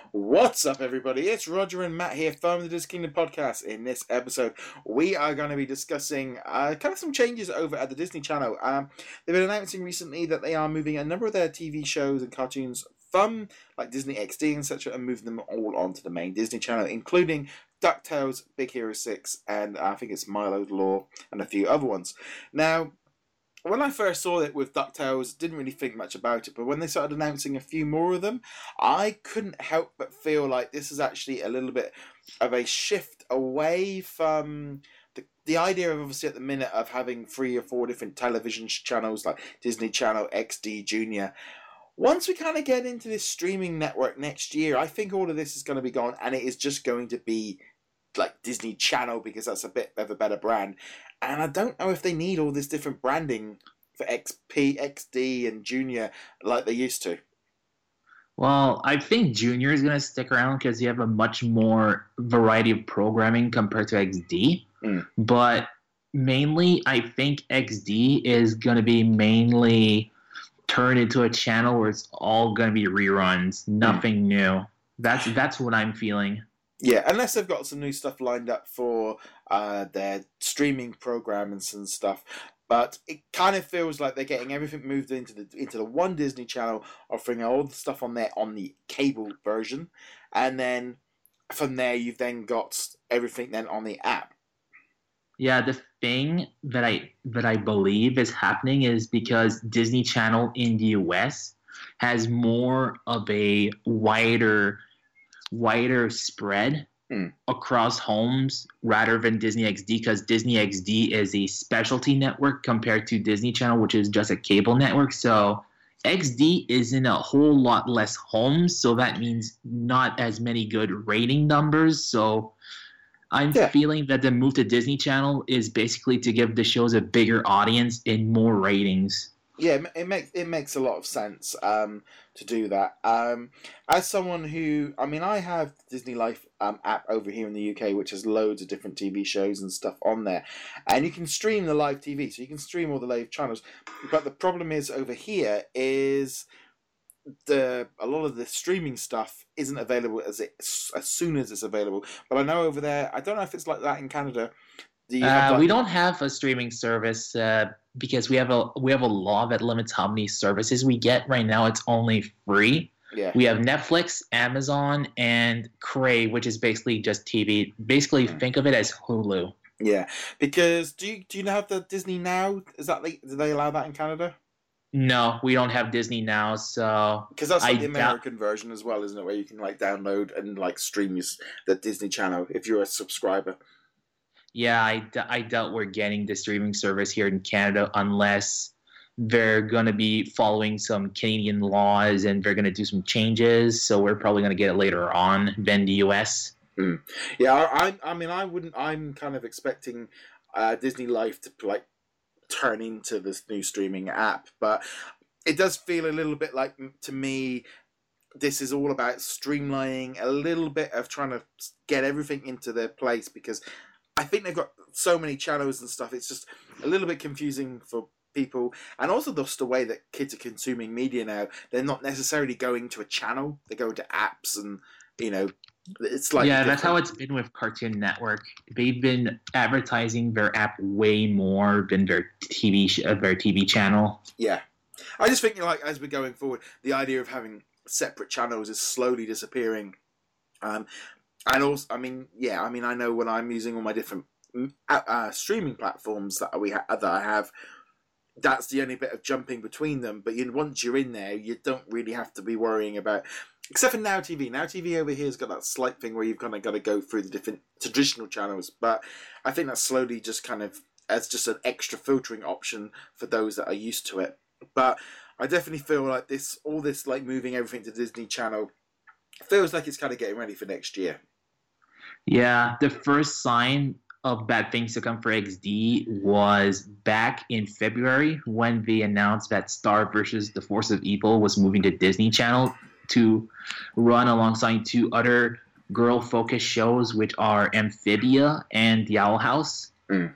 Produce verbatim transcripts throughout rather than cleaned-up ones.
What's up, everybody? It's Roger and Matt here from the Disney Kingdom podcast. In this episode, we are going to be discussing uh, kind of some changes over at the Disney Channel. Um, they've been announcing recently that they are moving a number of their T V shows and cartoons from like Disney X D, et cetera, and moving them all onto the main Disney Channel, including DuckTales, Big Hero six, and I think it's Milo's Law, and a few other ones. Now, when I first saw it with DuckTales, didn't really think much about it, but when they started announcing a few more of them, I couldn't help but feel like this is actually a little bit of a shift away from the, the idea of, obviously, at the minute of having three or four different television channels like Disney Channel, X D, Junior. Once we kind of get into this streaming network next year, I think all of this is going to be gone, and it is just going to be like Disney Channel, because that's a bit of a better brand. And I don't know if they need all this different branding for X P, X D, and Junior like they used to. Well, I think Junior is going to stick around because you have a much more variety of programming compared to X D. Mm. But mainly, I think X D is going to be mainly turned into a channel where it's all going to be reruns, nothing mm. new. That's that's what I'm feeling. Yeah, unless they've got some new stuff lined up for uh, their streaming programs and stuff. But it kind of feels like they're getting everything moved into the into the one Disney Channel, offering all the stuff on there on the cable version, and then from there you've then got everything then on the app. Yeah, the thing that I that I believe is happening is because Disney Channel in the U S has more of a wider wider spread mm. across homes rather than Disney X D, because Disney X D is a specialty network compared to Disney Channel, which is just a cable network. So X D is in a whole lot less homes, so that means not as many good rating numbers. So I'm yeah. feeling that the move to Disney Channel is basically to give the shows a bigger audience and more ratings. Yeah, it makes it makes a lot of sense um, to do that. Um, as someone who, I mean, I have the Disney Life um, app over here in the U K, which has loads of different T V shows and stuff on there, and you can stream the live T V, so you can stream all the live channels. But the problem is over here is the a lot of the streaming stuff isn't available as it as soon as it's available. But I know over there, I don't know if it's like that in Canada. Do you have uh, like- we don't have a streaming service. Uh, Because we have a we have a law that limits how many services we get. Right now, it's only free. Yeah. We have Netflix, Amazon, and Crave, which is basically just T V. Basically, mm. think of it as Hulu. Yeah, because do you do you have the Disney Now? Is that the, do they allow that in Canada? No, we don't have Disney Now, so because that's like I the American doubt- version as well, isn't it? Where you can like download and like stream the Disney Channel if you're a subscriber. Yeah, I, d- I doubt we're getting the streaming service here in Canada unless they're going to be following some Canadian laws and they're going to do some changes. So we're probably going to get it later on than the U S. Mm. Yeah, I, I mean, I wouldn't. I'm kind of expecting uh, Disney Life to like turn into this new streaming app, but it does feel a little bit like, to me, this is all about streamlining, a little bit of trying to get everything into their place, because I think they've got so many channels and stuff. It's just a little bit confusing for people. And also just the way that kids are consuming media now. They're not necessarily going to a channel. They go to apps and, you know, it's like... Yeah, that's how it's been with Cartoon Network. They've been advertising their app way more than their T V sh- their T V channel. Yeah. I just think, like, as we're going forward, the idea of having separate channels is slowly disappearing. Um... And also, I mean, yeah, I mean, I know when I'm using all my different uh, streaming platforms that we ha- that I have, that's the only bit of jumping between them. But you, once you're in there, you don't really have to be worrying about, except for Now T V. Now T V over here has got that slight thing where you've kind of got to go through the different traditional channels. But I think that's slowly just kind of as just an extra filtering option for those that are used to it. But I definitely feel like this, all this like moving everything to Disney Channel, feels like it's kind of getting ready for next year. Yeah, the first sign of bad things to come for X D was back in February when they announced that Star versus the Force of Evil was moving to Disney Channel to run alongside two other girl-focused shows, which are Amphibia and The Owl House. Mm.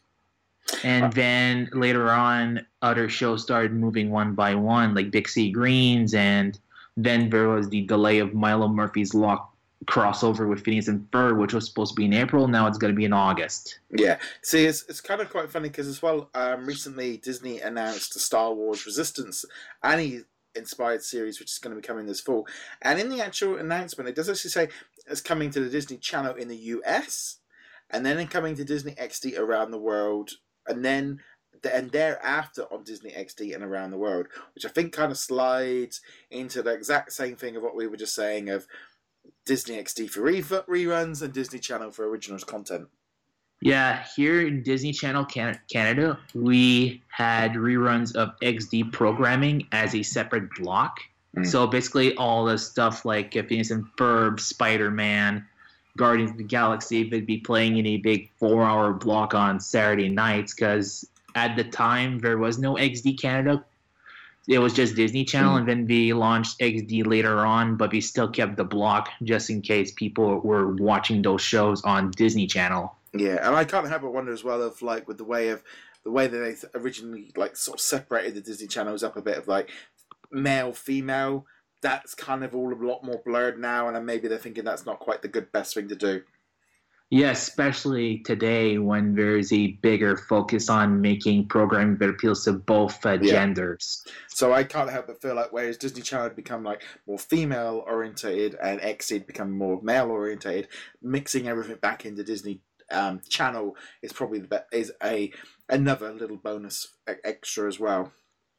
And then later on, other shows started moving one by one, like Big Sea Greens and Then there was the delay of Milo Murphy's Law crossover with Phineas and Ferb, which was supposed to be in April. Now it's going to be in August. Yeah. See, it's, it's kind of quite funny because as well, um, recently Disney announced the Star Wars Resistance Annie-inspired series, which is going to be coming this fall. And in the actual announcement, it does actually say it's coming to the Disney Channel in the U S, and then coming to Disney X D around the world, and then and thereafter on Disney X D and around the world, which I think kind of slides into the exact same thing of what we were just saying of Disney X D for re- reruns and Disney Channel for originals content. Yeah, here in Disney Channel Can- Canada, we had reruns of X D programming as a separate block. Mm. So basically all the stuff like Phineas and Ferb, Spider-Man, Guardians of the Galaxy would be playing in a big four-hour block on Saturday nights because at the time there was no X D Canada. It was just Disney Channel, mm. and then we launched X D later on, but we still kept the block just in case people were watching those shows on Disney Channel. Yeah, and I can't help but wonder as well of like with the way of the way that they originally like sort of separated the Disney channels up a bit of like male, female. That's kind of all a lot more blurred now, and then maybe they're thinking that's not quite the good best thing to do. Yeah, especially today when there's a bigger focus on making programming that appeals to both uh, yeah. genders. So I can't help but feel like whereas Disney Channel had become like more female orientated and X D had become more male orientated, mixing everything back into Disney um, Channel is probably the be- is a another little bonus extra as well.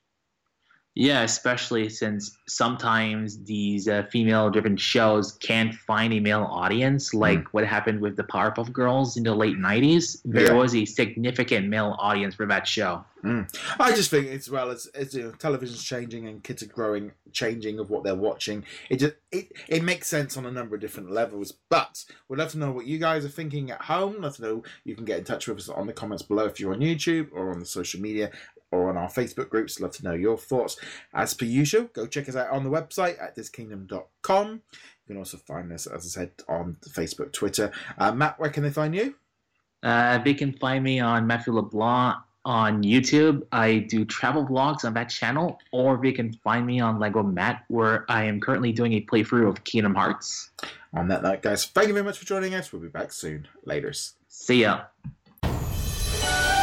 Yeah, especially since sometimes these uh, female-driven shows can't find a male audience, like mm. what happened with the Powerpuff Girls in the late nineties. There yeah. was a significant male audience for that show. Mm. I just think as well as, as you know, television's changing and kids are growing, changing of what they're watching. It just it, it makes sense on a number of different levels. But we'd love to know what you guys are thinking at home. Let us know. You can get in touch with us on the comments below if you're on YouTube or on the social media or on our Facebook groups. Love to know your thoughts. As per usual, go check us out on the website at this kingdom dot com. You can also find us, as I said, on Facebook, Twitter. Uh, Matt, where can they find you? Uh, they can find me on Matthew LeBlanc on YouTube. I do travel vlogs on that channel, or they can find me on Lego Matt, where I am currently doing a playthrough of Kingdom Hearts. On that note, guys, thank you very much for joining us. We'll be back soon. Laters. See ya.